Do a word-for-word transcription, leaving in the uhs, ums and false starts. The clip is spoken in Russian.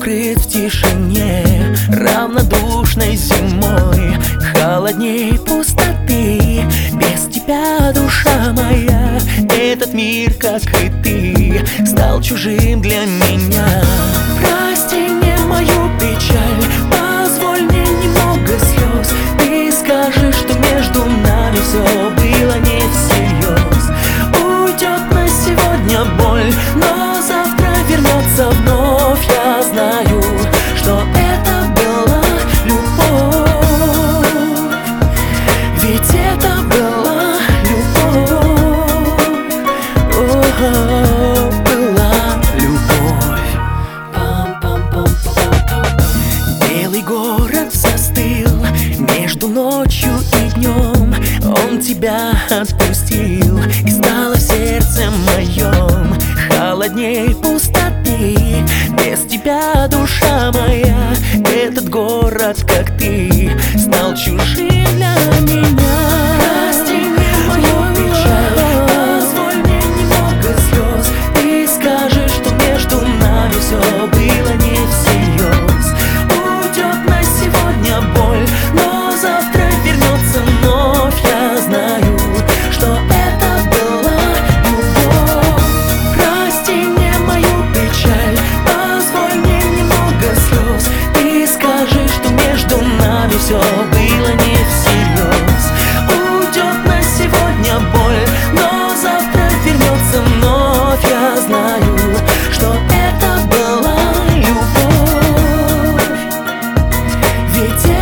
укрыт в тишине равнодушной зимой, холодней пустоты. Без тебя, душа моя, этот мир, как и ты, стал чужим для меня. Прости мне мою печаль, позволь мне немного слез. Ты скажешь, что между нами все было не всерьез. Уйдет на сегодня боль, но завтра вернется вновь. Я знаю, что это была любовь, ведь это была любовь. О-о-о, была любовь. Белый город застыл между ночью и днем. Он тебя отпустил, и стало в сердце моем холодней пустоты. Без тебя, душа моя, этот город, как ты, стал чужим для меня. Прости мне мою печаль, позволь мне немного слез. Ты скажешь, что между нами все было не всерьез. Уйдет на сегодня боль, но завтра вернется вновь. Я знаю, что это была любовь. Прости мне мою печаль, позволь мне немного слез. Ты скажешь, что между нами все было не всерьез. Уйдет на сегодня боль, но завтра вернется вновь. Я знаю, что это была любовь, ведь